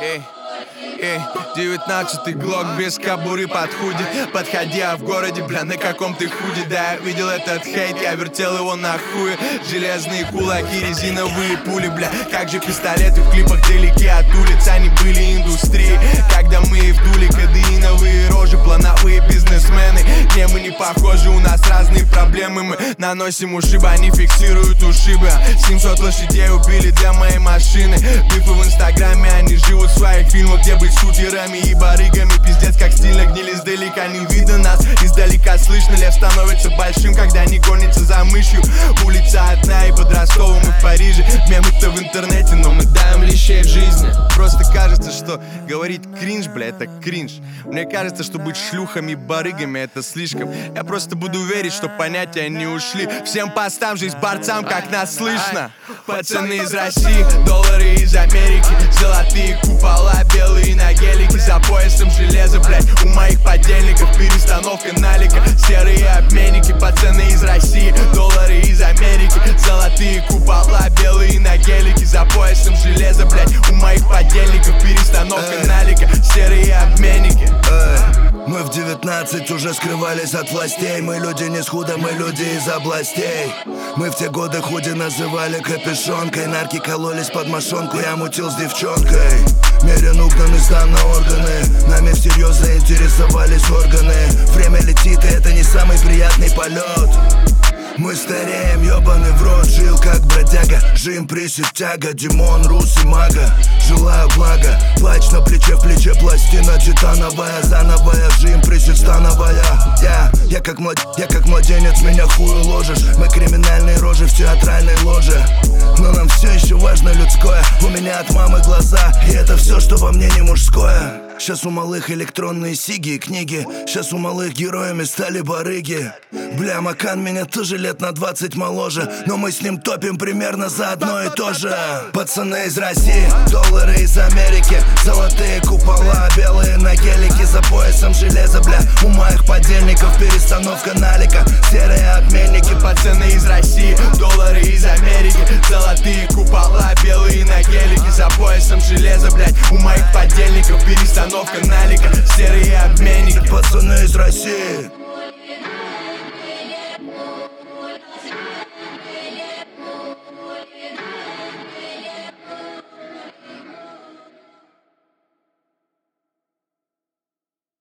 19-й глок без кобуры под худи. Подходя в городе, бля, на каком ты худи. Да, я видел этот хейт, я вертел его на хуе. Железные кулаки, резиновые пули, бля. Как же пистолеты в клипах далеки от улиц. Они были индустрией, когда мы вдули кадеиновые рожи. Плановые бизнесмены, не, мы не похожи, у нас разные проблемы. Мы наносим ушибы, они фиксируют ушибы. 700 лошадей убили для моей машины. Бифы в инстаграме, они живут в своих фильмах, где быть шутерами и барыгами. Пиздец, как стильно гнили издалека, не видно нас. Издалека слышно, лев становится большим, когда не гонится за мышью. Улица одна, и под Ростовом, и в Париже. Мемы-то в интернете, но мы даем лещей в жизни. Просто кажется, что говорить кринж, бля, это кринж. Мне кажется, что быть шлюхами и барыгами это слишком. Я просто буду верить, что понятия не ушли. Всем постам, жизнь борцам, как нас слышно. Пацаны из России, доллары из Америки. Золотые купола, белые на гелике. За поясом железо, блядь, у моих подельников. Перестановка налика, серые обменники. Пацаны из России, доллары из Америки. Золотые купола, белые на гелике. За поясом железо, блядь, у моих подельников. Перестановка налика, серые обменники. Мы в 19 уже скрывались от властей. Мы люди не с худа, мы люди из областей. Мы в те годы худи называли капюшонкой. Нарки кололись под мошонку, я мутил с девчонкой. Мерен угнаны сдан на органы. Нами всерьез заинтересовались органы. Время летит, и это не самый приятный полет. Мы стареем, ёбаный в рот. Жил как бродяга, жим, присед, тяга. Димон, Рус и Мага. Желаю блага, плач на плече, в плече пластина титановая. Зановая, жим, присед, становая. Я как младенец, меня хую ложишь. Мы криминальные рожи в театральной ложе. Но нам все еще важно людское. У меня от мамы глаза, и это все, что во мне не мужское. Сейчас у малых электронные сиги и книги. Сейчас у малых героями стали барыги. Бля, Макан меня тоже лет на 20 моложе, но мы с ним топим примерно за одно и то же. Пацаны из России, доллары из Америки. Золотые купола, белые на гелике. За поясом железо, бля, у моих подельников. Перестановка налика, серые обменники. Пацаны из России, доллары из Америки. Золотые купола, белые на гелике. За поясом железо, блядь, у моих подельников. Перестановка налика, серые обменники. Пацаны из России.